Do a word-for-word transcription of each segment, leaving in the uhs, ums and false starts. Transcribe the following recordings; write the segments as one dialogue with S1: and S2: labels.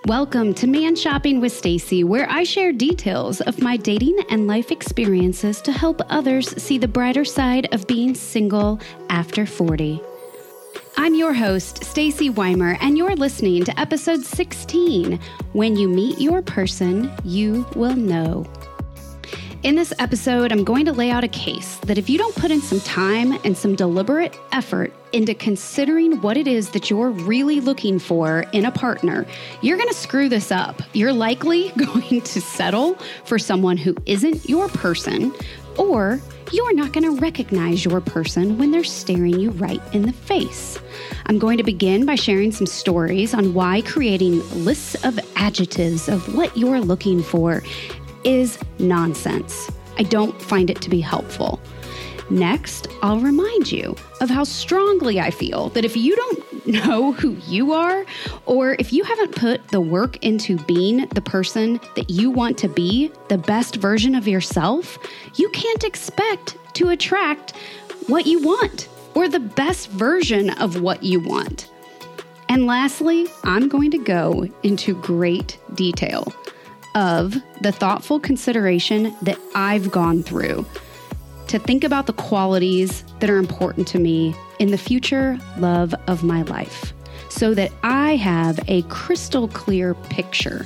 S1: Welcome to Man Shopping with Stacy, where I share details of my dating and life experiences to help others see the brighter side of being single after forty. I'm your host, Stacy Weimer, and you're listening to episode sixteen, When You Meet Your Person, You Will Know. In this episode, I'm going to lay out a case that if you don't put in some time and some deliberate effort into considering what it is that you're really looking for in a partner, you're going to screw this up. You're likely going to settle for someone who isn't your person, or you're not going to recognize your person when they're staring you right in the face. I'm going to begin by sharing some stories on why creating lists of adjectives of what you're looking for is nonsense. I don't find it to be helpful. Next, I'll remind you of how strongly I feel that if you don't know who you are, or if you haven't put the work into being the person that you want to be, the best version of yourself, you can't expect to attract what you want or the best version of what you want. And lastly, I'm going to go into great detail of the thoughtful consideration that I've gone through to think about the qualities that are important to me in the future love of my life, so that I have a crystal clear picture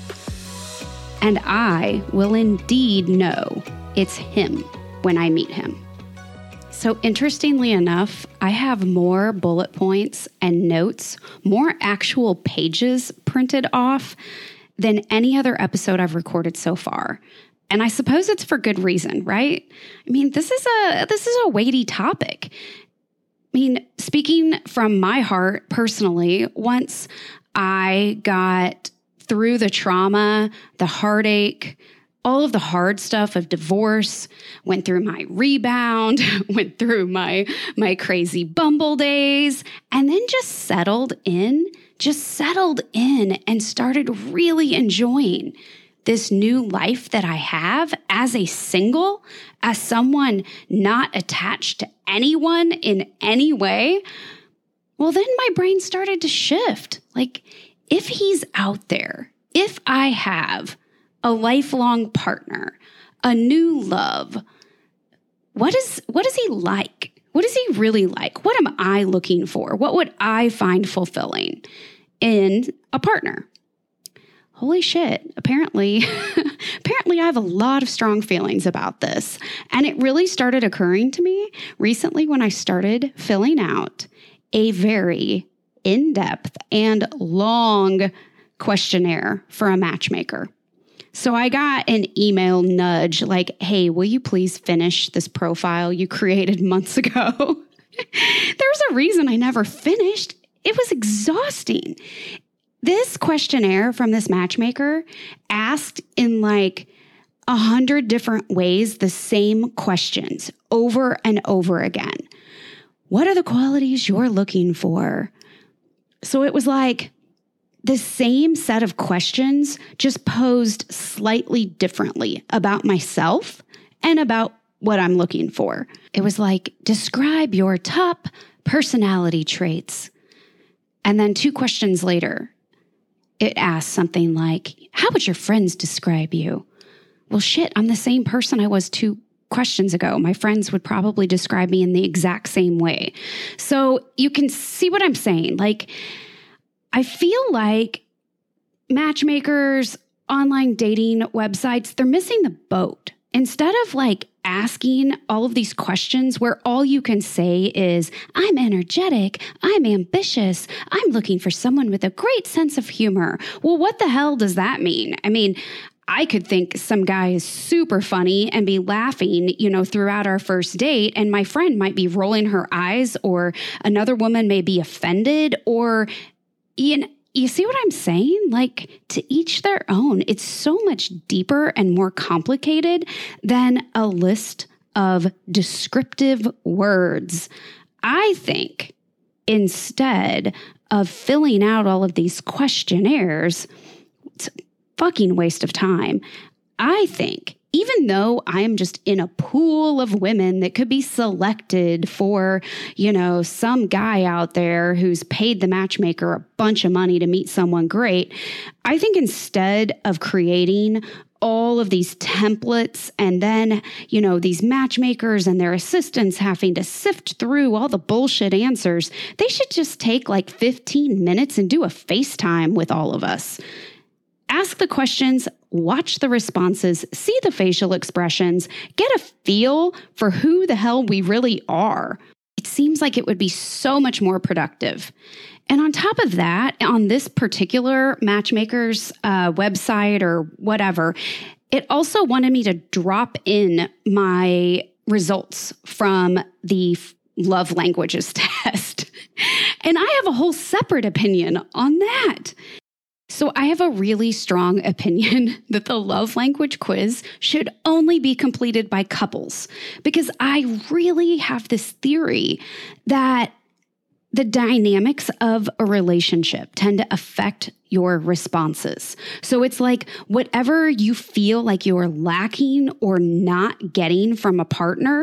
S1: and I will indeed know it's him when I meet him. So interestingly enough, I have more bullet points and notes, more actual pages printed off than any other episode I've recorded so far. And I suppose it's for good reason, right? I mean, this is a this is a weighty topic. I mean, speaking from my heart personally, once I got through the trauma, the heartache, all of the hard stuff of divorce, went through my rebound, went through my my crazy Bumble days, and then just settled in, just settled in and started really enjoying this new life that I have as a single, as someone not attached to anyone in any way. Well, then my brain started to shift. Like, if he's out there, if I have a lifelong partner, a new love, what is what is he like? What is he really like? What am I looking for? What would I find fulfilling in a partner? Holy shit. Apparently, apparently I have a lot of strong feelings about this. And it really started occurring to me recently when I started filling out a very in-depth and long questionnaire for a matchmaker. So I got an email nudge like, hey, will you please finish this profile you created months ago? There's a reason I never finished. It was exhausting. This questionnaire from this matchmaker asked in like a hundred different ways the same questions over and over again. What are the qualities you're looking for? So it was like the same set of questions, just posed slightly differently about myself and about what I'm looking for. It was like, describe your top personality traits. And then two questions later, it asked something like, how would your friends describe you? Well, shit, I'm the same person I was two questions ago. My friends would probably describe me in the exact same way. So you can see what I'm saying. Like, I feel like matchmakers, online dating websites, they're missing the boat. Instead of like asking all of these questions where all you can say is, I'm energetic, I'm ambitious, I'm looking for someone with a great sense of humor. Well, what the hell does that mean? I mean, I could think some guy is super funny and be laughing, you know, throughout our first date, and my friend might be rolling her eyes, or another woman may be offended, or, you know, you see what I'm saying? Like, to each their own. It's so much deeper and more complicated than a list of descriptive words. I think instead of filling out all of these questionnaires, it's a fucking waste of time. I think, even though I am just in a pool of women that could be selected for, you know, some guy out there who's paid the matchmaker a bunch of money to meet someone great, I think instead of creating all of these templates and then, you know, these matchmakers and their assistants having to sift through all the bullshit answers, they should just take like fifteen minutes and do a FaceTime with all of us. Ask the questions, watch the responses, see the facial expressions, get a feel for who the hell we really are. It seems like it would be so much more productive. And on top of that, on this particular matchmaker's uh, website or whatever, it also wanted me to drop in my results from the love languages test. And I have a whole separate opinion on that. So I have a really strong opinion that the love language quiz should only be completed by couples, because I really have this theory that the dynamics of a relationship tend to affect your responses. So it's like whatever you feel like you're lacking or not getting from a partner,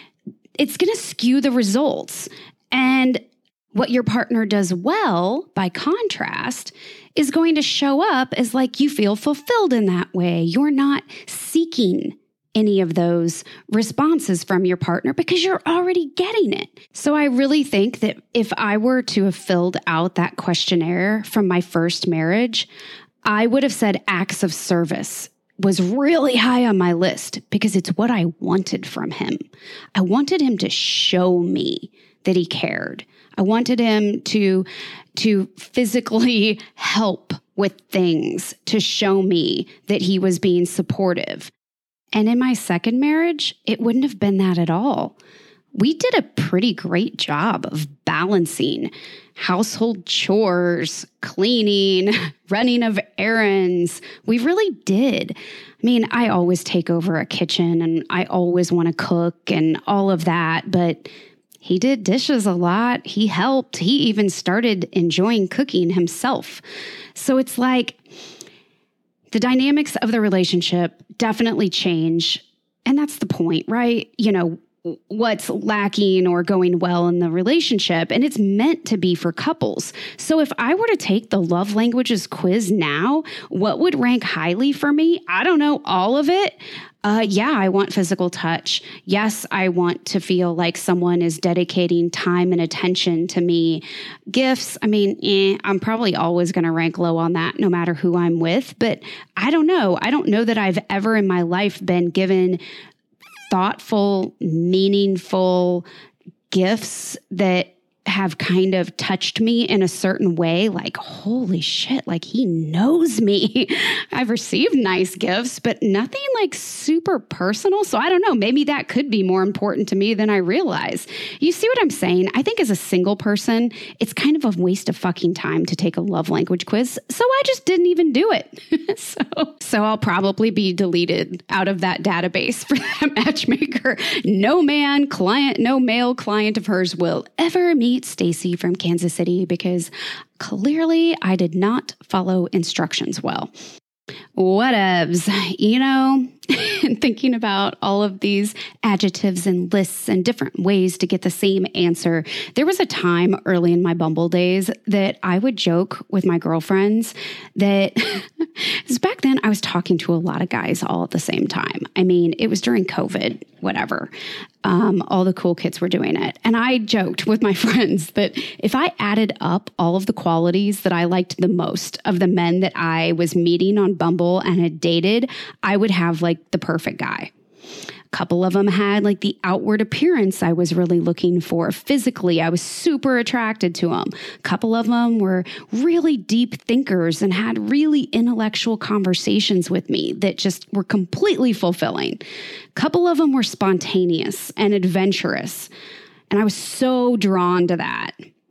S1: it's going to skew the results. And what your partner does well, by contrast, is going to show up as like you feel fulfilled in that way. You're not seeking any of those responses from your partner because you're already getting it. So I really think that if I were to have filled out that questionnaire from my first marriage, I would have said acts of service was really high on my list because it's what I wanted from him. I wanted him to show me that he cared. I wanted him to, to physically help with things, to show me that he was being supportive. And in my second marriage, it wouldn't have been that at all. We did a pretty great job of balancing household chores, cleaning, running of errands. We really did. I mean, I always take over a kitchen and I always want to cook and all of that, but he did dishes a lot. He helped. He even started enjoying cooking himself. So it's like the dynamics of the relationship definitely change. And that's the point, right? You know, what's lacking or going well in the relationship. And it's meant to be for couples. So if I were to take the love languages quiz now, what would rank highly for me? I don't know, all of it. Uh, yeah, I want physical touch. Yes, I want to feel like someone is dedicating time and attention to me. Gifts, I mean, eh, I'm probably always going to rank low on that no matter who I'm with. But I don't know. I don't know that I've ever in my life been given thoughtful, meaningful gifts that have kind of touched me in a certain way, like, holy shit, like he knows me. I've received nice gifts, but nothing like super personal. So I don't know, maybe that could be more important to me than I realize. You see what I'm saying? I think as a single person, it's kind of a waste of fucking time to take a love language quiz. So I just didn't even do it. so, so I'll probably be deleted out of that database for that matchmaker. No man client, no male client of hers will ever meet Stacy from Kansas City because clearly I did not follow instructions well. Whatevs, you know, thinking about all of these adjectives and lists and different ways to get the same answer. There was a time early in my Bumble days that I would joke with my girlfriends that because back then I was talking to a lot of guys all at the same time. I mean, it was during COVID, whatever. Um, all the cool kids were doing it. And I joked with my friends that if I added up all of the qualities that I liked the most of the men that I was meeting on Bumble and had dated, I would have like the perfect guy. A couple of them had like the outward appearance I was really looking for. Physically, I was super attracted to them. A couple of them were really deep thinkers and had really intellectual conversations with me that just were completely fulfilling. A couple of them were spontaneous and adventurous. And I was so drawn to that.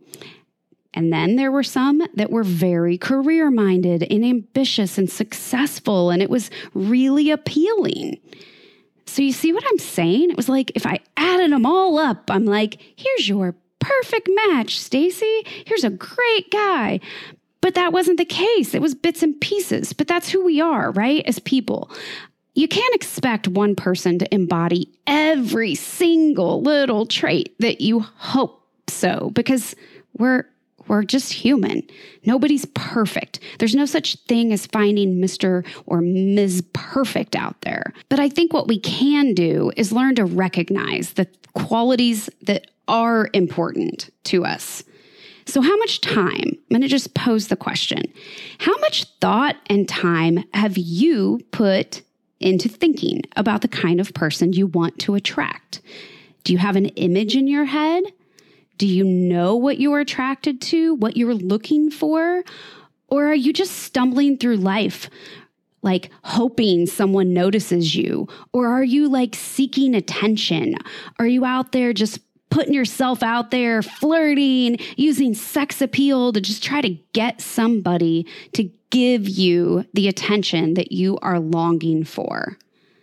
S1: And then there were some that were very career-minded and ambitious and successful, and it was really appealing. So you see what I'm saying? It was like if I added them all up, I'm like, here's your perfect match, Stacy. Here's a great guy. But that wasn't the case. It was bits and pieces. But that's who we are, right? As people. You can't expect one person to embody every single little trait that you hope so, because we're we're just human. Nobody's perfect. There's no such thing as finding Mister or Miz Perfect out there. But I think what we can do is learn to recognize the qualities that are important to us. So how much time, I'm going to just pose the question, how much thought and time have you put into thinking about the kind of person you want to attract? Do you have an image in your head? Do you know what you're attracted to, what you're looking for? Or are you just stumbling through life, like hoping someone notices you? Or are you like seeking attention? Are you out there just putting yourself out there, flirting, using sex appeal to just try to get somebody to give you the attention that you are longing for?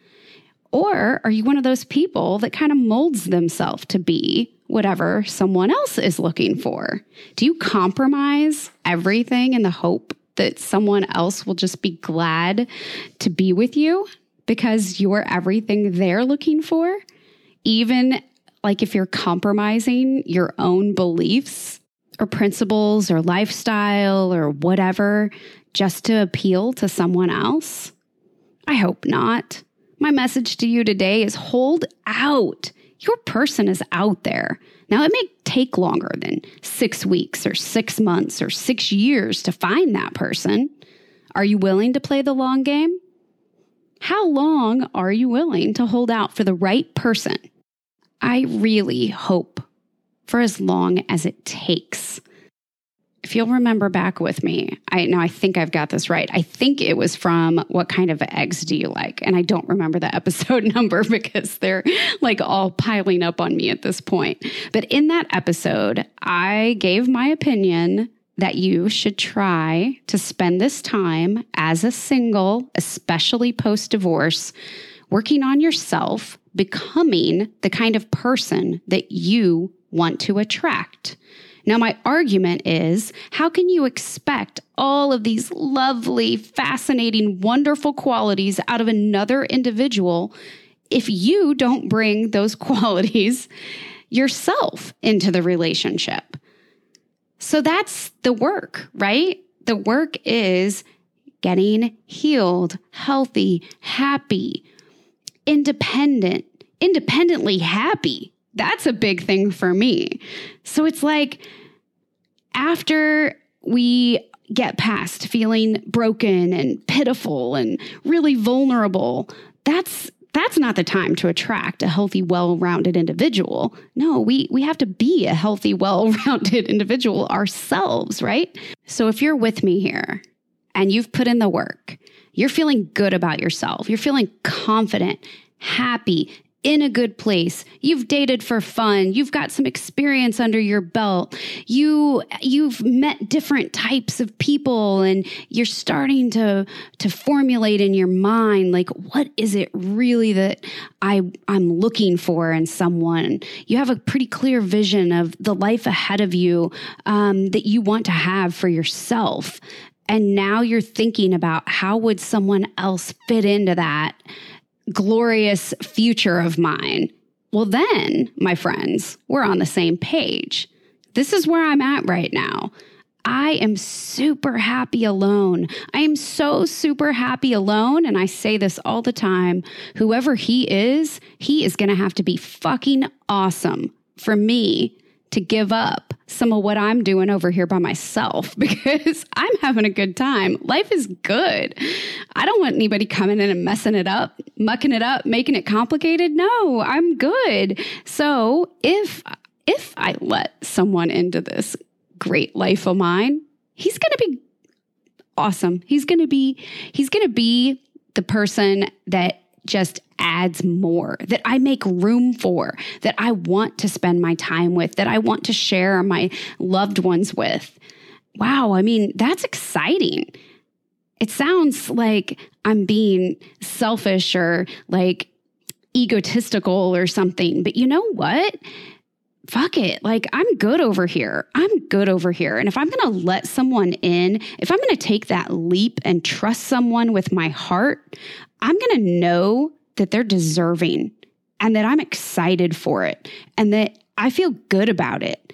S1: Or are you one of those people that kind of molds themselves to be whatever someone else is looking for? Do you compromise everything in the hope that someone else will just be glad to be with you because you're everything they're looking for? Even like if you're compromising your own beliefs or principles or lifestyle or whatever just to appeal to someone else? I hope not. My message to you today is hold out. Your person is out there. Now, it may take longer than six weeks or six months or six years to find that person. Are you willing to play the long game? How long are you willing to hold out for the right person? I really hope for as long as it takes. If you'll remember back with me, I now I think I've got this right. I think it was from What Kind of Eggs Do You Like? And I don't remember the episode number because they're like all piling up on me at this point. But in that episode, I gave my opinion that you should try to spend this time as a single, especially post-divorce, working on yourself, becoming the kind of person that you want to attract. Now, my argument is, how can you expect all of these lovely, fascinating, wonderful qualities out of another individual if you don't bring those qualities yourself into the relationship? So that's the work, right? The work is getting healed, healthy, happy, independent, independently happy. That's a big thing for me. So it's like after we get past feeling broken and pitiful and really vulnerable, that's that's not the time to attract a healthy, well-rounded individual. No, we we have to be a healthy, well-rounded individual ourselves, right? So if you're with me here and you've put in the work, you're feeling good about yourself, you're feeling confident, happy, in a good place. You've dated for fun. You've got some experience under your belt. You, you've met different types of people and you're starting to, to formulate in your mind, like, what is it really that I, I'm looking for in someone? You have a pretty clear vision of the life ahead of you um, that you want to have for yourself. And now you're thinking about how would someone else fit into that glorious future of mine. Well, then, my friends, we're on the same page. This is where I'm at right now. I am super happy alone. I am so super happy alone. And I say this all the time. Whoever he is, he is going to have to be fucking awesome for me to give up some of what I'm doing over here by myself because I'm having a good time. Life is good. I don't want anybody coming in and messing it up, mucking it up, making it complicated. No, I'm good. So if, if I let someone into this great life of mine, he's going to be awesome. He's going to be, he's going to be the person that just adds more, that I make room for, that I want to spend my time with, that I want to share my loved ones with. Wow, I mean, that's exciting. It sounds like I'm being selfish or like egotistical or something, but you know what? Fuck it. Like, I'm good over here. I'm good over here. And if I'm going to let someone in, if I'm going to take that leap and trust someone with my heart, I'm going to know that they're deserving and that I'm excited for it and that I feel good about it.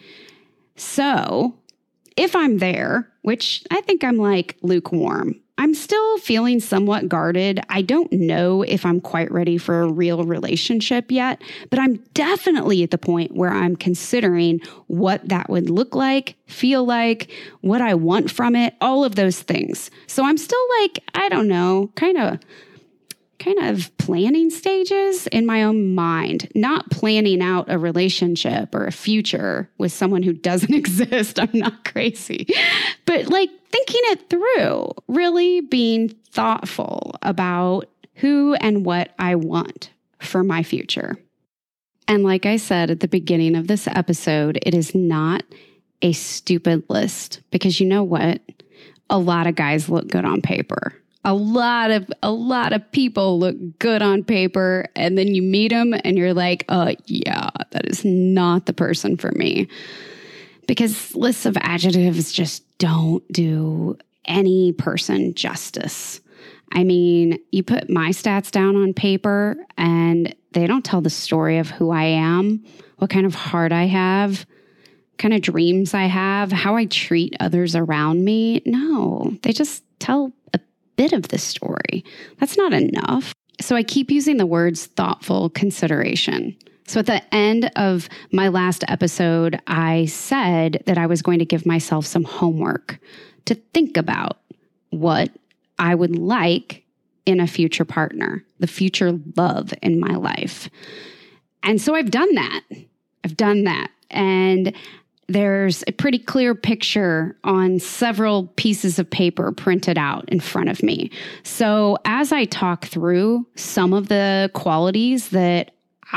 S1: So if I'm there, which I think I'm like lukewarm, I'm still feeling somewhat guarded. I don't know if I'm quite ready for a real relationship yet, but I'm definitely at the point where I'm considering what that would look like, feel like, what I want from it, all of those things. So I'm still like, I don't know, kind of kind of planning stages in my own mind, not planning out a relationship or a future with someone who doesn't exist. I'm not crazy, but like thinking it through, really being thoughtful about who and what I want for my future. And like I said at the beginning of this episode, it is not a stupid list because you know what? A lot of guys look good on paper. A lot of a lot of people look good on paper, and then you meet them and you're like, uh, yeah, that is not the person for me. Because lists of adjectives just don't do any person justice. I mean, you put my stats down on paper and they don't tell the story of who I am, what kind of heart I have, what kind of dreams I have, how I treat others around me. No, they just tell a bit of the story. That's not enough. So I keep using the words thoughtful consideration. So at the end of my last episode, I said that I was going to give myself some homework to think about what I would like in a future partner, the future love in my life. And so I've done that. I've done that. And there's a pretty clear picture on several pieces of paper printed out in front of me. So as I talk through some of the qualities that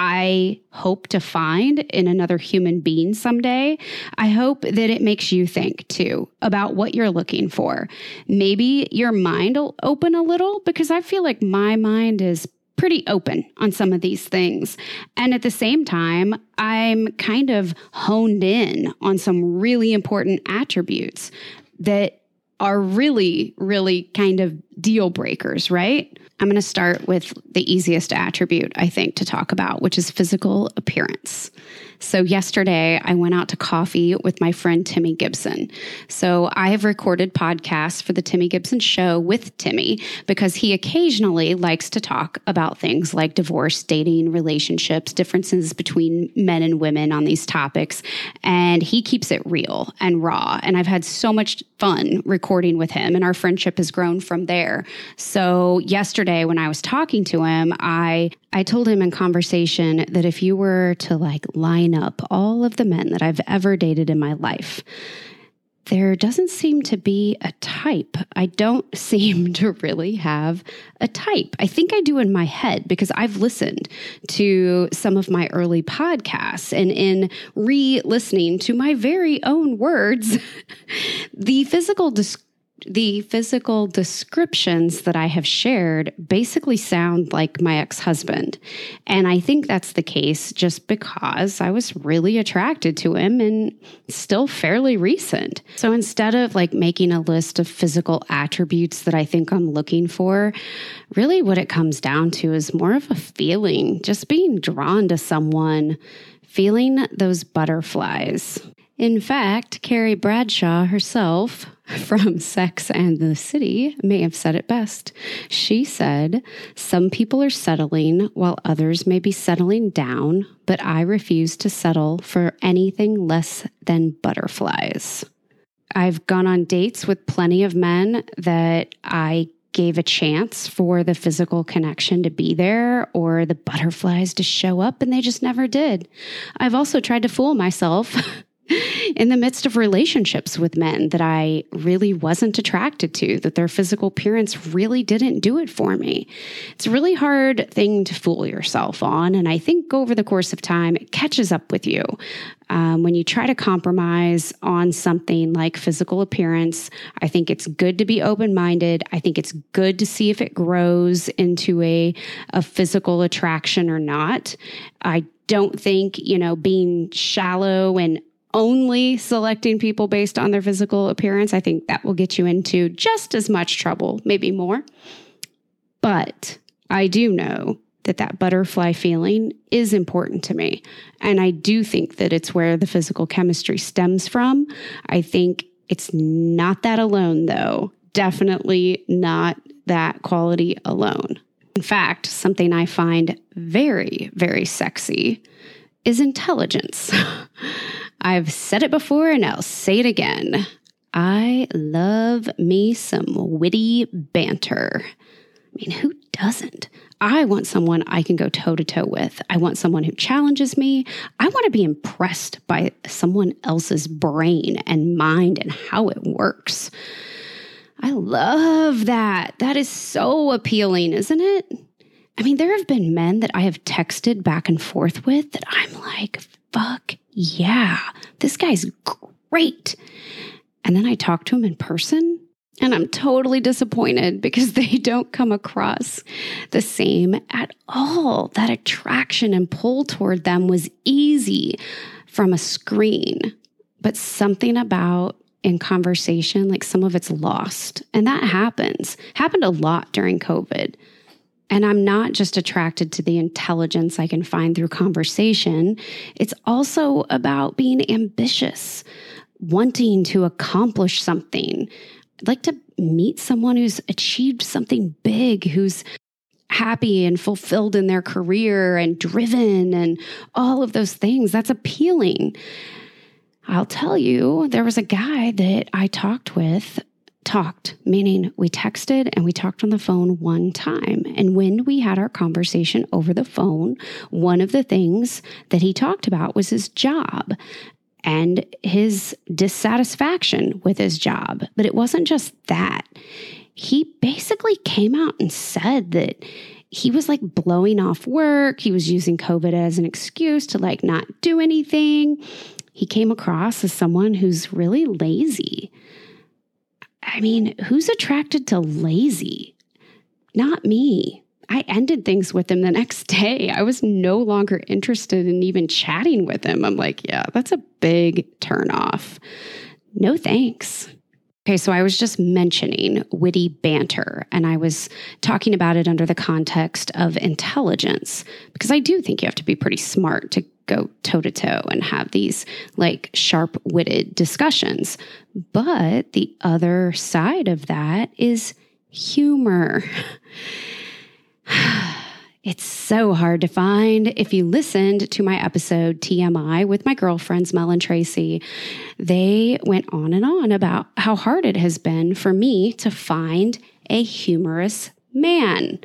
S1: I hope to find in another human being someday, I hope that it makes you think too about what you're looking for. Maybe your mind will open a little because I feel like my mind is pretty open on some of these things. And at the same time, I'm kind of honed in on some really important attributes that are really, really kind of deal breakers, right? I'm going to start with the easiest attribute, I think, to talk about, which is physical appearance. So yesterday, I went out to coffee with my friend, Timmy Gibson. So I have recorded podcasts for the Timmy Gibson Show with Timmy because he occasionally likes to talk about things like divorce, dating, relationships, differences between men and women on these topics. And he keeps it real and raw. And I've had so much fun recording with him, and our friendship has grown from there. So yesterday, when I was talking to him, I I told him in conversation that if you were to like line up all of the men that I've ever dated in my life, there doesn't seem to be a type. I don't seem to really have a type. I think I do in my head because I've listened to some of my early podcasts, and in re-listening to my very own words, the physical description The physical descriptions that I have shared basically sound like my ex-husband. And I think that's the case just because I was really attracted to him and still fairly recent. So instead of like making a list of physical attributes that I think I'm looking for, really what it comes down to is more of a feeling, just being drawn to someone, feeling those butterflies. In fact, Carrie Bradshaw herself from Sex and the City may have said it best. She said, "Some people are settling while others may be settling down, but I refuse to settle for anything less than butterflies." I've gone on dates with plenty of men that I gave a chance for the physical connection to be there or the butterflies to show up, and they just never did. I've also tried to fool myself in the midst of relationships with men that I really wasn't attracted to, that their physical appearance really didn't do it for me. It's a really hard thing to fool yourself on, and I think over the course of time, it catches up with you. Um, when you try to compromise on something like physical appearance, I think it's good to be open-minded. I think it's good to see if it grows into a, a physical attraction or not. I don't think, you know, being shallow and only selecting people based on their physical appearance, I think that will get you into just as much trouble, maybe more. But I do know that that butterfly feeling is important to me. And I do think that it's where the physical chemistry stems from. I think it's not that alone, though. Definitely not that quality alone. In fact, something I find very, very sexy is intelligence. I've said it before and I'll say it again. I love me some witty banter. I mean, who doesn't? I want someone I can go toe-to-toe with. I want someone who challenges me. I want to be impressed by someone else's brain and mind and how it works. I love that. That is so appealing, isn't it? I mean, there have been men that I have texted back and forth with that I'm like, fuck yeah, this guy's great. And then I talk to him in person and I'm totally disappointed because they don't come across the same at all. That attraction and pull toward them was easy from a screen, but something about in conversation, like some of it's lost. And that happens, happened a lot during COVID. And I'm not just attracted to the intelligence I can find through conversation. It's also about being ambitious, wanting to accomplish something. I'd like to meet someone who's achieved something big, who's happy and fulfilled in their career and driven and all of those things. That's appealing. I'll tell you, there was a guy that I talked with, talked, meaning we texted and we talked on the phone one time. And when we had our conversation over the phone, one of the things that he talked about was his job and his dissatisfaction with his job. But it wasn't just that. He basically came out and said that he was like blowing off work. He was using COVID as an excuse to like not do anything. He came across as someone who's really lazy. I mean, who's attracted to lazy? Not me. I ended things with him the next day. I was no longer interested in even chatting with him. I'm like, yeah, that's a big turnoff. No thanks. Okay, so I was just mentioning witty banter, and I was talking about it under the context of intelligence, because I do think you have to be pretty smart to go toe-to-toe and have these like sharp-witted discussions. But the other side of that is humor. It's so hard to find. If you listened to my episode T M I with my girlfriends, Mel and Tracy, they went on and on about how hard it has been for me to find a humorous man.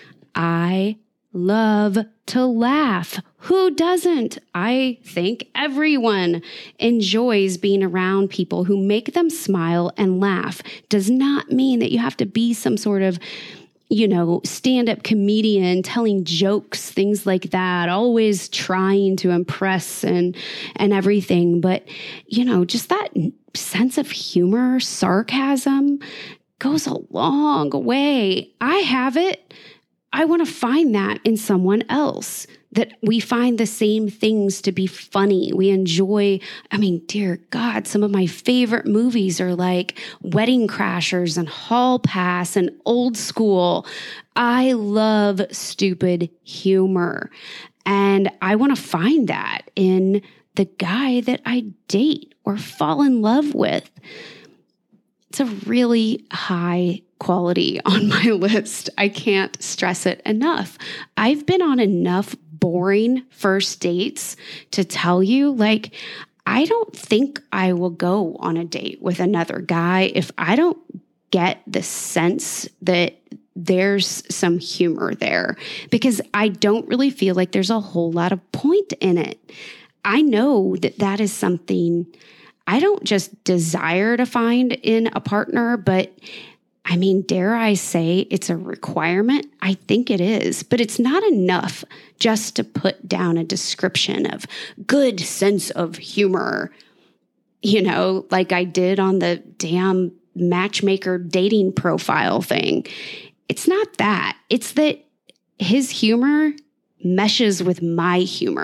S1: I love to laugh. Who doesn't? I think everyone enjoys being around people who make them smile and laugh. Does not mean that you have to be some sort of, you know, stand-up comedian telling jokes, things like that, always trying to impress and and everything. But, you know, just that sense of humor, sarcasm goes a long way. I have it. I want to find that in someone else, that we find the same things to be funny. We enjoy, I mean, dear God, some of my favorite movies are like Wedding Crashers and Hall Pass and Old School. I love stupid humor. And I want to find that in the guy that I date or fall in love with. It's a really high quality on my list. I can't stress it enough. I've been on enough boring first dates to tell you, like, I don't think I will go on a date with another guy if I don't get the sense that there's some humor there, because I don't really feel like there's a whole lot of point in it. I know that that is something I don't just desire to find in a partner, but I mean, dare I say it's a requirement? I think it is, but it's not enough just to put down a description of good sense of humor, you know, like I did on the damn matchmaker dating profile thing. It's not that. It's that his humor meshes with my humor.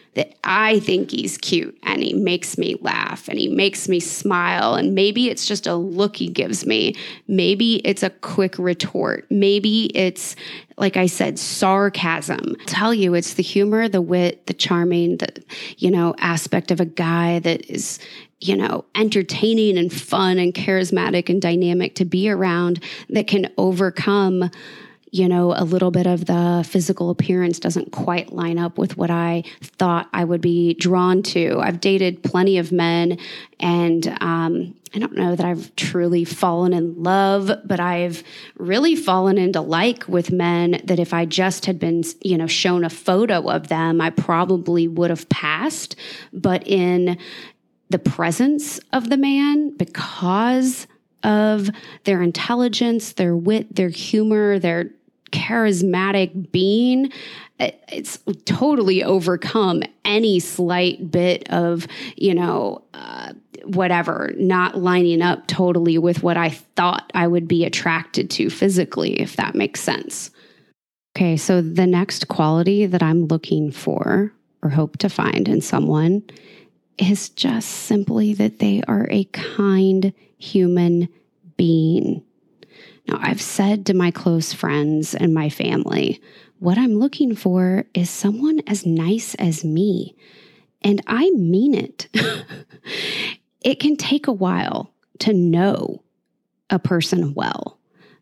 S1: that I think he's cute and he makes me laugh and he makes me smile. And maybe it's just a look he gives me. Maybe it's a quick retort. Maybe it's, like I said, sarcasm. I'll tell you, it's the humor, the wit, the charming, the, you know, aspect of a guy that is, you know, entertaining and fun and charismatic and dynamic to be around that can overcome, you know, a little bit of the physical appearance doesn't quite line up with what I thought I would be drawn to. I've dated plenty of men, and um, I don't know that I've truly fallen in love, but I've really fallen into like with men that if I just had been, you know, shown a photo of them, I probably would have passed. But in the presence of the man, because of their intelligence, their wit, their humor, their charismatic being, it's totally overcome any slight bit of, you know, uh, whatever, not lining up totally with what I thought I would be attracted to physically, if that makes sense. Okay, so the next quality that I'm looking for or hope to find in someone is just simply that they are a kind human being. Now, I've said to my close friends and my family, what I'm looking for is someone as nice as me. And I mean it. It can take a while to know a person well.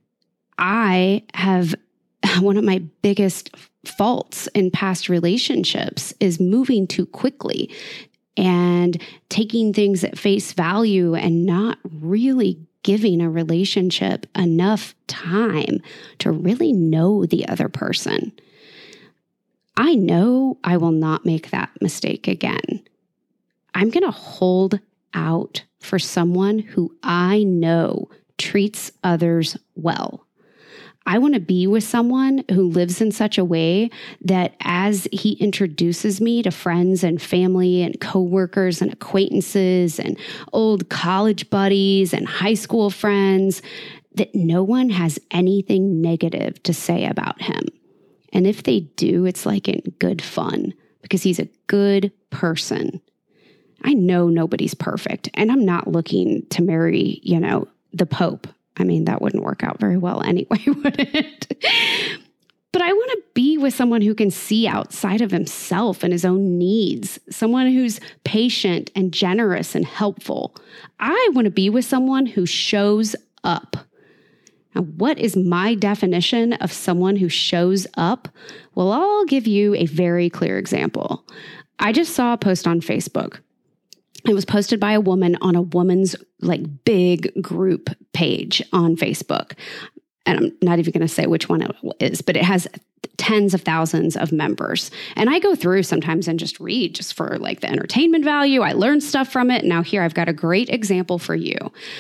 S1: I have, one of my biggest faults in past relationships is moving too quickly and taking things at face value and not really giving a relationship enough time to really know the other person. I know I will not make that mistake again. I'm going to hold out for someone who I know treats others well. I want to be with someone who lives in such a way that as he introduces me to friends and family and coworkers and acquaintances and old college buddies and high school friends, that no one has anything negative to say about him. And if they do, it's like in good fun because he's a good person. I know nobody's perfect, and I'm not looking to marry, you know, the Pope. I mean, that wouldn't work out very well anyway, would it? But I want to be with someone who can see outside of himself and his own needs, someone who's patient and generous and helpful. I want to be with someone who shows up. Now, what is my definition of someone who shows up? Well, I'll give you a very clear example. I just saw a post on Facebook. It was posted by a woman on a woman's like big group page on Facebook. And I'm not even going to say which one it is, but it has tens of thousands of members. And I go through sometimes and just read just for like the entertainment value. I learned stuff from it. Now here I've got a great example for you.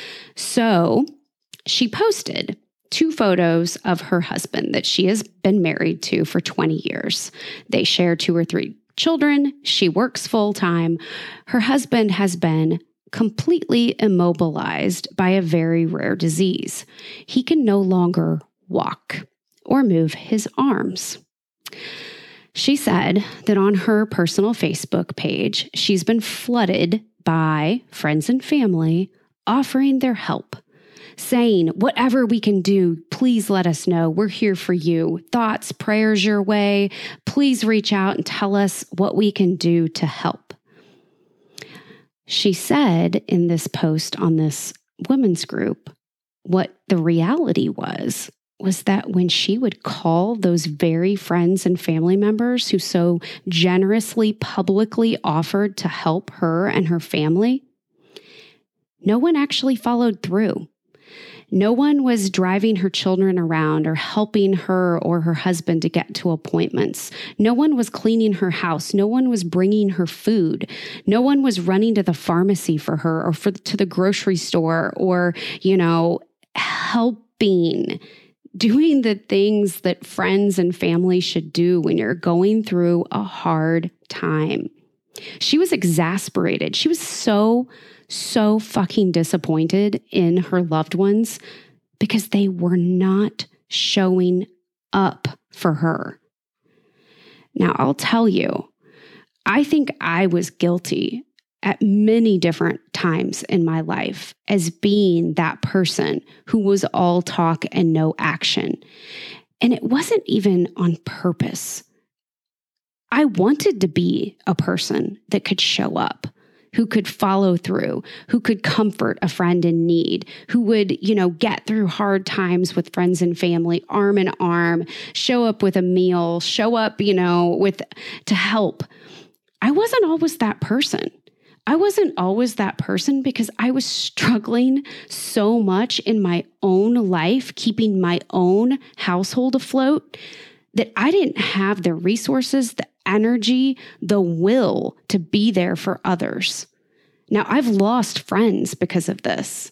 S1: So she posted two photos of her husband that she has been married to for twenty years. They share two or three children. She works full time. Her husband has been completely immobilized by a very rare disease. He can no longer walk or move his arms. She said that on her personal Facebook page, she's been flooded by friends and family offering their help, saying, whatever we can do, please let us know. We're here for you. Thoughts, prayers your way. Please reach out and tell us what we can do to help. She said in this post on this women's group, what the reality was, was that when she would call those very friends and family members who so generously, publicly offered to help her and her family, no one actually followed through. No one was driving her children around or helping her or her husband to get to appointments. No one was cleaning her house. No one was bringing her food. No one was running to the pharmacy for her or for, to the grocery store or, you know, helping, doing the things that friends and family should do when you're going through a hard time. She was exasperated. She was so so fucking disappointed in her loved ones because they were not showing up for her. Now, I'll tell you, I think I was guilty at many different times in my life as being that person who was all talk and no action. And it wasn't even on purpose. I wanted to be a person that could show up, who could follow through, who could comfort a friend in need, who would, you know, get through hard times with friends and family, arm in arm, show up with a meal, show up, you know, with to help. I wasn't always that person. I wasn't always that person because I was struggling so much in my own life, keeping my own household afloat, that I didn't have the resources, the energy, the will to be there for others. Now, I've lost friends because of this.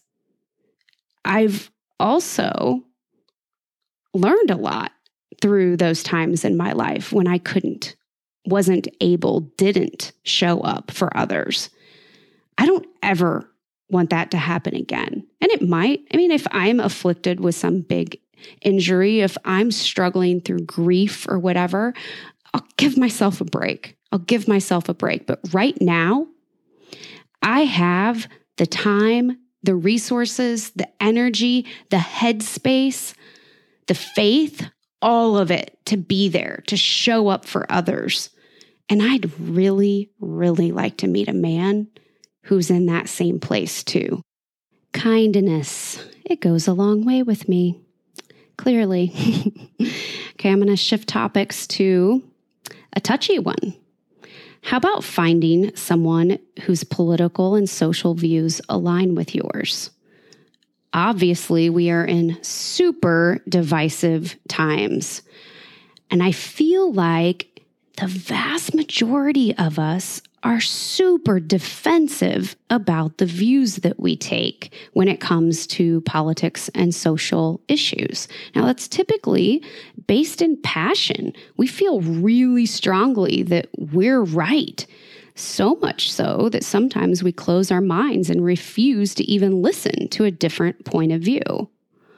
S1: I've also learned a lot through those times in my life when I couldn't, wasn't able, didn't show up for others. I don't ever want that to happen again. And it might. I mean, if I'm afflicted with some big injury, if I'm struggling through grief or whatever, I'll give myself a break. I'll give myself a break. But right now, I have the time, the resources, the energy, the headspace, the faith, all of it to be there, to show up for others. And I'd really, really like to meet a man who's in that same place too. Kindness, it goes a long way with me, clearly. Okay, I'm going to shift topics to a touchy one. How about finding someone whose political and social views align with yours? Obviously, we are in super divisive times. And I feel like the vast majority of us are super defensive about the views that we take when it comes to politics and social issues. Now, that's typically based in passion. We feel really strongly that we're right, so much so that sometimes we close our minds and refuse to even listen to a different point of view.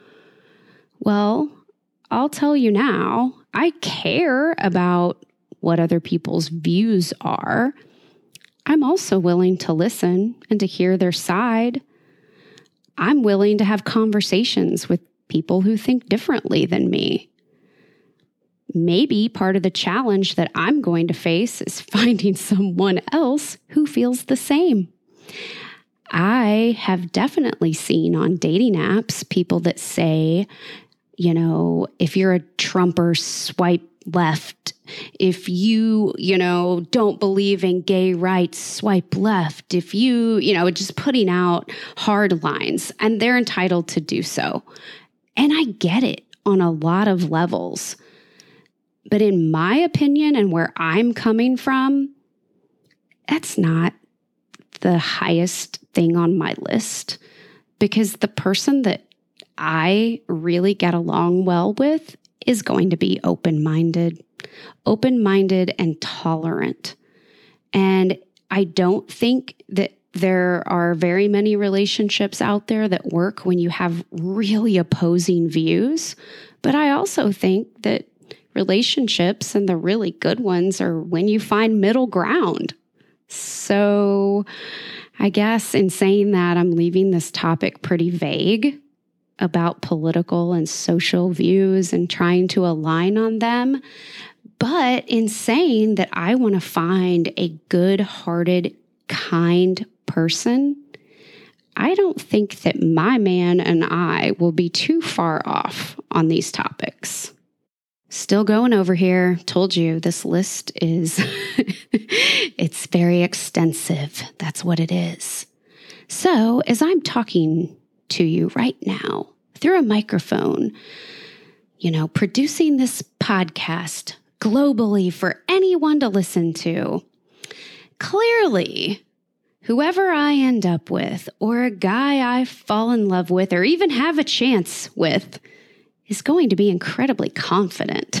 S1: Well, I'll tell you now, I care about what other people's views are. I'm also willing to listen and to hear their side. I'm willing to have conversations with people who think differently than me. Maybe part of the challenge that I'm going to face is finding someone else who feels the same. I have definitely seen on dating apps people that say, you know, if you're a Trumper, swipe left. If you, you know, don't believe in gay rights, swipe left. If you, you know, just putting out hard lines, and they're entitled to do so. And I get it on a lot of levels. But in my opinion and where I'm coming from, that's not the highest thing on my list, because the person that I really get along well with is going to be open-minded, open-minded and tolerant. And I don't think that there are very many relationships out there that work when you have really opposing views. But I also think that relationships, and the really good ones, are when you find middle ground. So I guess in saying that, I'm leaving this topic pretty vague about political and social views and trying to align on them. But in saying that I want to find a good-hearted, kind person, I don't think that my man and I will be too far off on these topics. Still going over here. Told you this list is, it's very extensive. That's what it is. So as I'm talking to you right now through a microphone, you know, producing this podcast globally for anyone to listen to, clearly, whoever I end up with, or a guy I fall in love with, or even have a chance with, is going to be incredibly confident.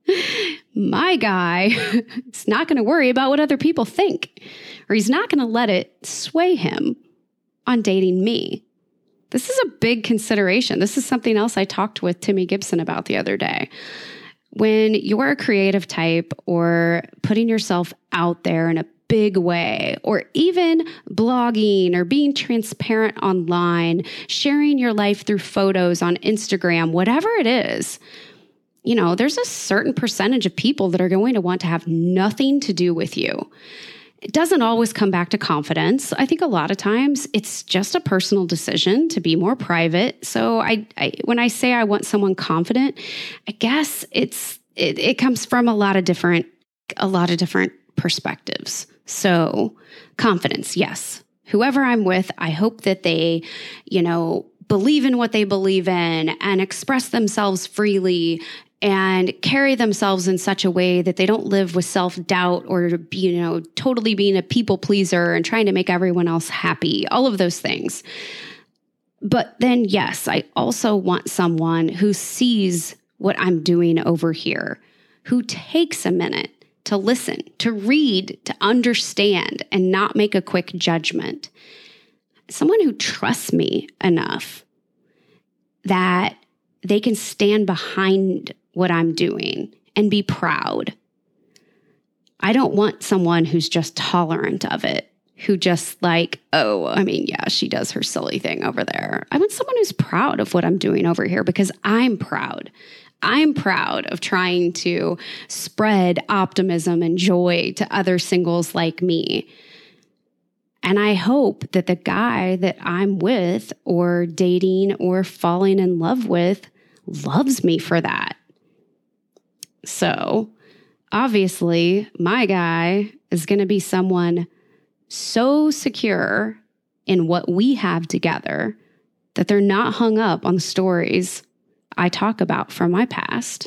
S1: My guy is not going to worry about what other people think, or he's not going to let it sway him on dating me. This is a big consideration. This is something else I talked with Timmy Gibson about the other day. When you're a creative type or putting yourself out there in a big way, or even blogging or being transparent online, sharing your life through photos on Instagram, whatever it is, you know, there's a certain percentage of people that are going to want to have nothing to do with you. It doesn't always come back to confidence. I think a lot of times it's just a personal decision to be more private. So I, I when I say I want someone confident, I guess it's it, it comes from a lot of different a lot of different perspectives. So confidence, yes. Whoever I'm with, I hope that they, you know, believe in what they believe in and express themselves freely and carry themselves in such a way that they don't live with self-doubt or, you know, totally being a people pleaser and trying to make everyone else happy, all of those things. But then, yes, I also want someone who sees what I'm doing over here, who takes a minute to listen, to read, to understand, and not make a quick judgment. Someone who trusts me enough that they can stand behind what I'm doing and be proud. I don't want someone who's just tolerant of it, who just like, oh, I mean, yeah, she does her silly thing over there. I want someone who's proud of what I'm doing over here because I'm proud. I'm proud of trying to spread optimism and joy to other singles like me. And I hope that the guy that I'm with or dating or falling in love with loves me for that. So obviously, my guy is going to be someone so secure in what we have together that they're not hung up on the stories I talk about from my past,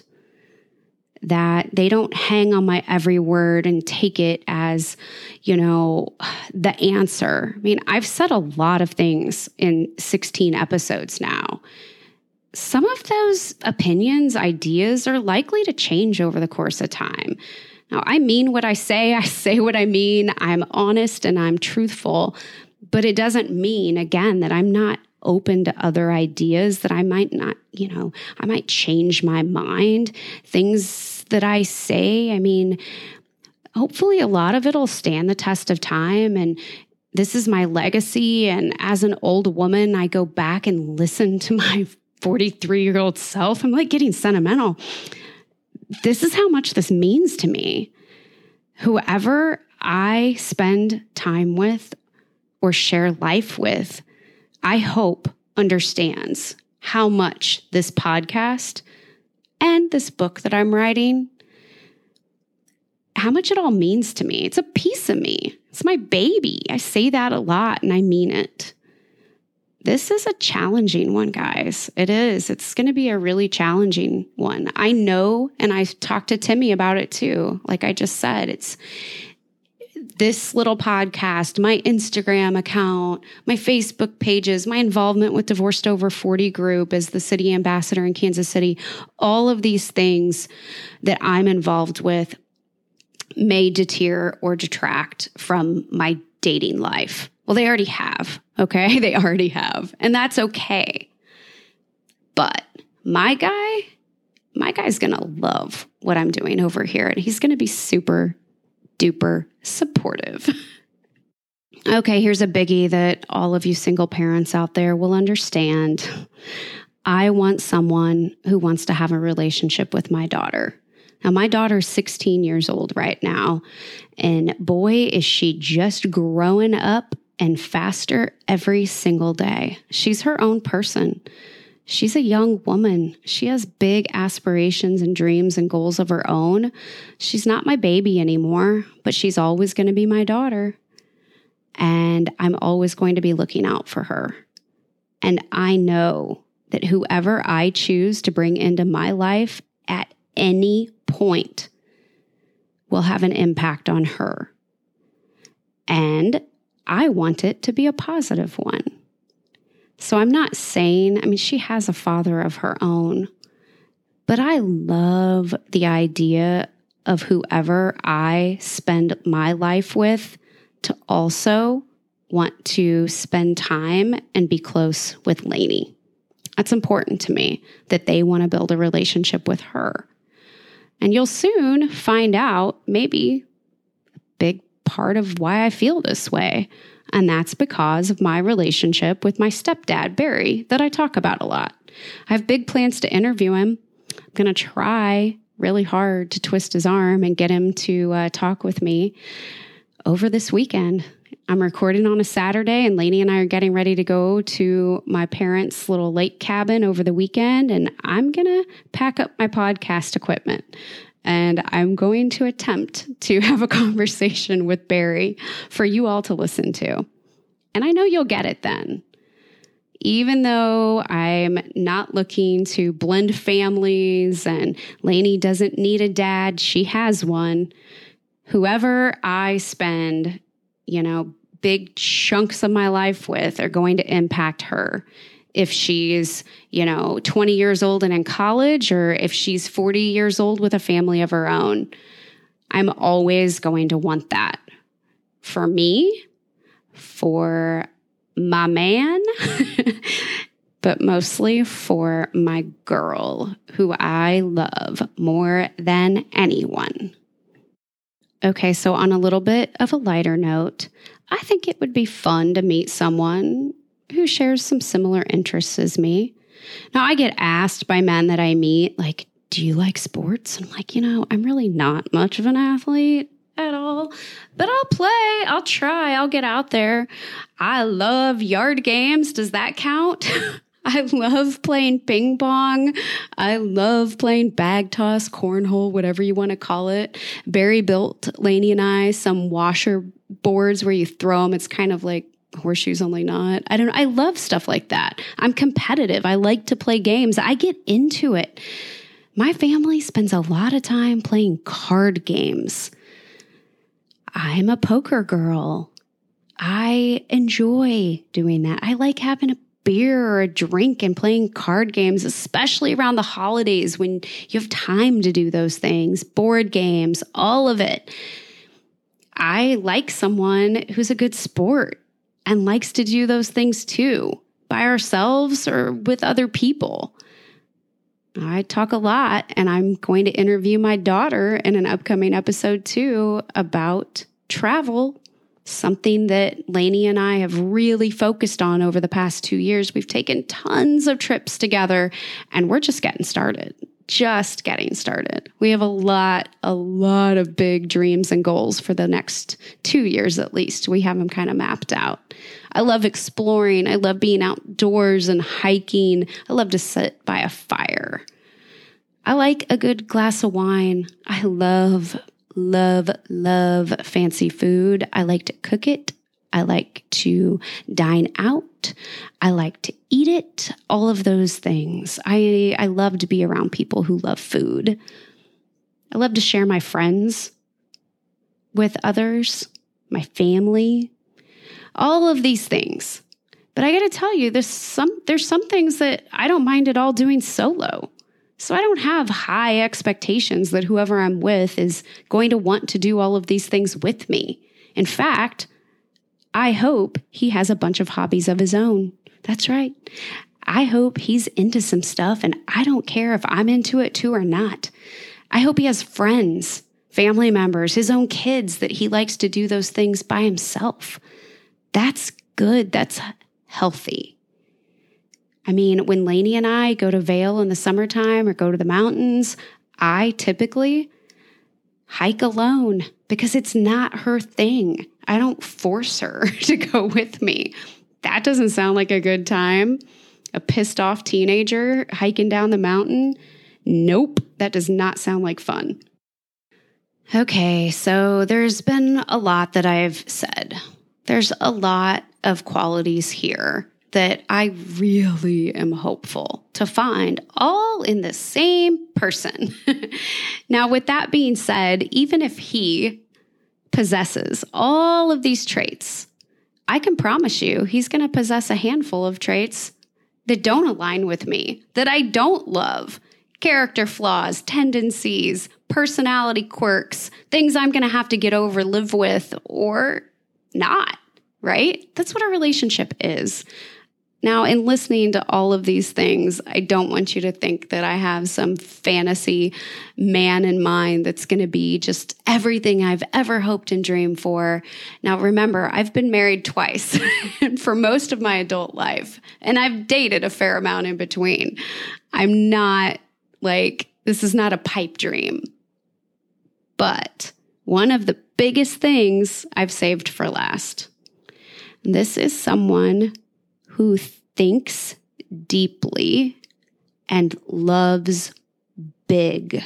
S1: that they don't hang on my every word and take it as, you know, the answer. I mean, I've said a lot of things in sixteen episodes now. Some of those opinions, ideas are likely to change over the course of time. Now, I mean what I say. I say what I mean. I'm honest and I'm truthful, but it doesn't mean, again, that I'm not open to other ideas, that I might not, you know, I might change my mind. Things that I say, I mean, hopefully a lot of it will stand the test of time. And this is my legacy. And as an old woman, I go back and listen to my forty-three-year-old self. I'm like getting sentimental. This is how much this means to me. Whoever I spend time with or share life with, I hope understands how much this podcast and this book that I'm writing, how much it all means to me. It's a piece of me. It's my baby. I say that a lot and I mean it. This is a challenging one, guys. It is. It's going to be a really challenging one. I know, and I talked to Timmy about it too. Like I just said, it's this little podcast, my Instagram account, my Facebook pages, my involvement with Divorced Over forty group as the city ambassador in Kansas City, all of these things that I'm involved with may deter or detract from my dating life. Well, they already have, okay? They already have, and that's okay. But my guy, my guy's going to love what I'm doing over here, and he's going to be super duper supportive. Okay, here's a biggie that all of you single parents out there will understand. I want someone who wants to have a relationship with my daughter. Now, my daughter's sixteen years old right now, and boy, is she just growing up and faster every single day. She's her own person. She's a young woman. She has big aspirations and dreams and goals of her own. She's not my baby anymore, but she's always going to be my daughter. And I'm always going to be looking out for her. And I know that whoever I choose to bring into my life at any point will have an impact on her. And I want it to be a positive one. So I'm not saying, I mean, she has a father of her own, but I love the idea of whoever I spend my life with to also want to spend time and be close with Lainey. That's important to me, that they want to build a relationship with her. And you'll soon find out maybe a big part of why I feel this way. And that's because of my relationship with my stepdad, Barry, that I talk about a lot. I have big plans to interview him. I'm going to try really hard to twist his arm and get him to uh, talk with me over this weekend. I'm recording on a Saturday, and Lainey and I are getting ready to go to my parents' little lake cabin over the weekend, and I'm going to pack up my podcast equipment. And I'm going to attempt to have a conversation with Barry for you all to listen to. And I know you'll get it then. Even though I'm not looking to blend families and Lainey doesn't need a dad, she has one. Whoever I spend, you know, big chunks of my life with are going to impact her. If she's, you know, twenty years old and in college, or if she's forty years old with a family of her own, I'm always going to want that for me, for my man, but mostly for my girl, who I love more than anyone. Okay, so on a little bit of a lighter note, I think it would be fun to meet someone who shares some similar interests as me. Now, I get asked by men that I meet, like, do you like sports? And I'm like, you know, I'm really not much of an athlete at all, but I'll play, I'll try, I'll get out there. I love yard games. Does that count? I love playing ping pong. I love playing bag toss, cornhole, whatever you want to call it. Barry built Lainey and I some washer boards where you throw them. It's kind of like horseshoes, only not. I don't know. I love stuff like that. I'm competitive. I like to play games. I get into it. My family spends a lot of time playing card games. I'm a poker girl. I enjoy doing that. I like having a beer or a drink and playing card games, especially around the holidays when you have time to do those things. Board games, all of it. I like someone who's a good sport and likes to do those things too, by ourselves or with other people. I talk a lot, and I'm going to interview my daughter in an upcoming episode too about travel, something that Lainey and I have really focused on over the past two years. We've taken tons of trips together, and we're just getting started. Just getting started. We have a lot, a lot of big dreams and goals for the next two years at least. We have them kind of mapped out. I love exploring. I love being outdoors and hiking. I love to sit by a fire. I like a good glass of wine. I love, love, love fancy food. I like to cook it. I like to dine out. I like to eat it. All of those things. I, I love to be around people who love food. I love to share my friends with others, my family, all of these things. But I got to tell you, there's some, there's some things that I don't mind at all doing solo. So I don't have high expectations that whoever I'm with is going to want to do all of these things with me. In fact, I hope he has a bunch of hobbies of his own. That's right. I hope he's into some stuff, and I don't care if I'm into it too or not. I hope he has friends, family members, his own kids, that he likes to do those things by himself. That's good. That's healthy. I mean, when Lainey and I go to Vail in the summertime or go to the mountains, I typically hike alone because it's not her thing. I don't force her to go with me. That doesn't sound like a good time. A pissed off teenager hiking down the mountain? Nope, that does not sound like fun. Okay, so there's been a lot that I've said. There's a lot of qualities here that I really am hopeful to find all in the same person. Now, with that being said, even if he possesses all of these traits, I can promise you he's going to possess a handful of traits that don't align with me, that I don't love. Character flaws, tendencies, personality quirks, things I'm going to have to get over, live with, or not, right? That's what a relationship is. Now, in listening to all of these things, I don't want you to think that I have some fantasy man in mind that's going to be just everything I've ever hoped and dreamed for. Now, remember, I've been married twice for most of my adult life, and I've dated a fair amount in between. I'm not like, this is not a pipe dream. But one of the biggest things I've saved for last. This is someone who thinks deeply and loves big.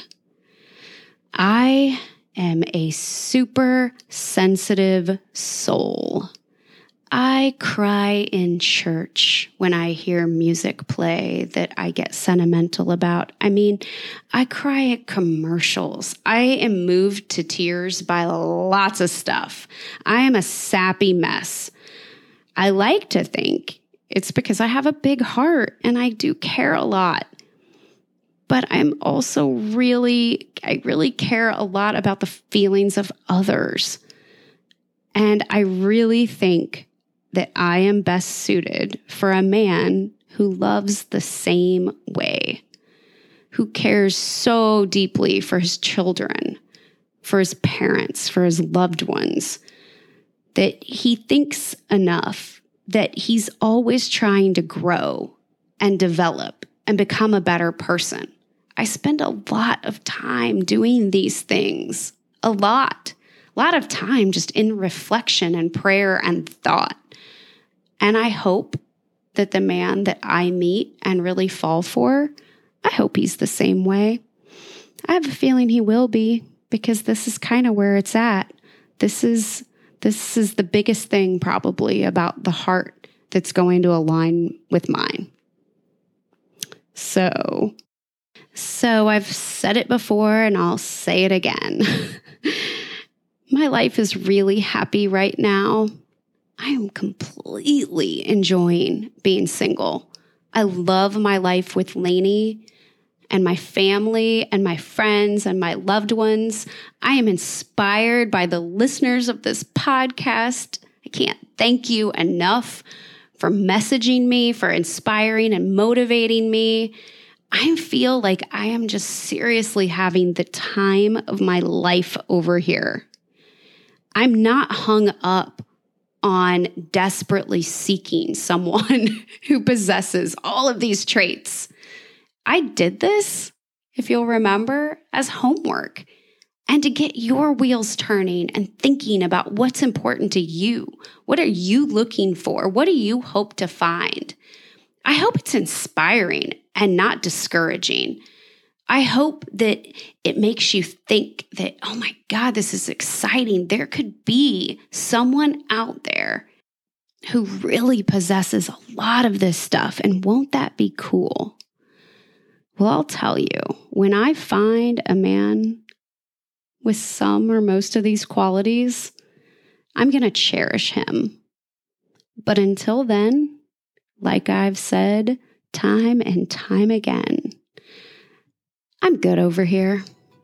S1: I am a super sensitive soul. I cry in church when I hear music play that I get sentimental about. I mean, I cry at commercials. I am moved to tears by lots of stuff. I am a sappy mess. I like to think it's because I have a big heart and I do care a lot. But I'm also really, I really care a lot about the feelings of others. And I really think that I am best suited for a man who loves the same way, who cares so deeply for his children, for his parents, for his loved ones, that he thinks enough that he's always trying to grow and develop and become a better person. I spend a lot of time doing these things, a lot, a lot of time just in reflection and prayer and thought. And I hope that the man that I meet and really fall for, I hope he's the same way. I have a feeling he will be, because this is kind of where it's at. This is this is the biggest thing probably about the heart that's going to align with mine. So, so I've said it before and I'll say it again. My life is really happy right now. I am completely enjoying being single. I love my life with Lainey and my family and my friends and my loved ones. I am inspired by the listeners of this podcast. I can't thank you enough for messaging me, for inspiring and motivating me. I feel like I am just seriously having the time of my life over here. I'm not hung up on desperately seeking someone who possesses all of these traits. I did this, if you'll remember, as homework, and to get your wheels turning and thinking about what's important to you. What are you looking for? What do you hope to find? I hope it's inspiring and not discouraging. I hope that it makes you think that, oh my God, this is exciting. There could be someone out there who really possesses a lot of this stuff, and won't that be cool? Well, I'll tell you, when I find a man with some or most of these qualities, I'm going to cherish him. But until then, like I've said time and time again, I'm good over here.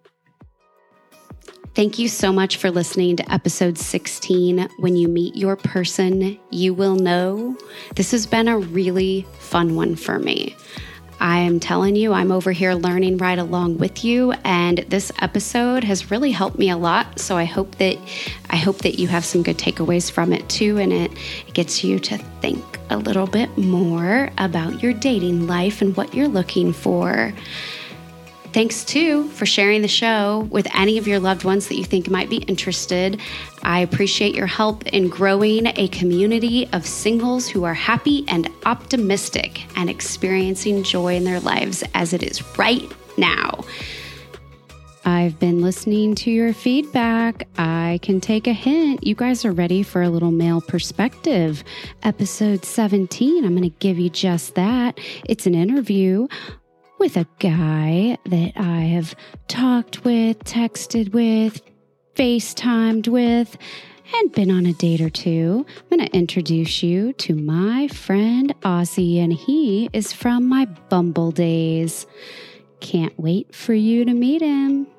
S1: Thank you so much for listening to episode sixteen. When you meet your person, you will know. This has been a really fun one for me. I am telling you, I'm over here learning right along with you, and this episode has really helped me a lot. So I hope that I hope that you have some good takeaways from it too, and it, it gets you to think a little bit more about your dating life and what you're looking for. Thanks, too, for sharing the show with any of your loved ones that you think might be interested. I appreciate your help in growing a community of singles who are happy and optimistic and experiencing joy in their lives as it is right now. I've been listening to your feedback. I can take a hint. You guys are ready for a little male perspective. Episode seventeen, I'm going to give you just that. It's an interview with a guy that I have talked with, texted with, FaceTimed with, and been on a date or two. I'm going to introduce you to my friend Ozzy, and he is from my Bumble days. Can't wait for you to meet him.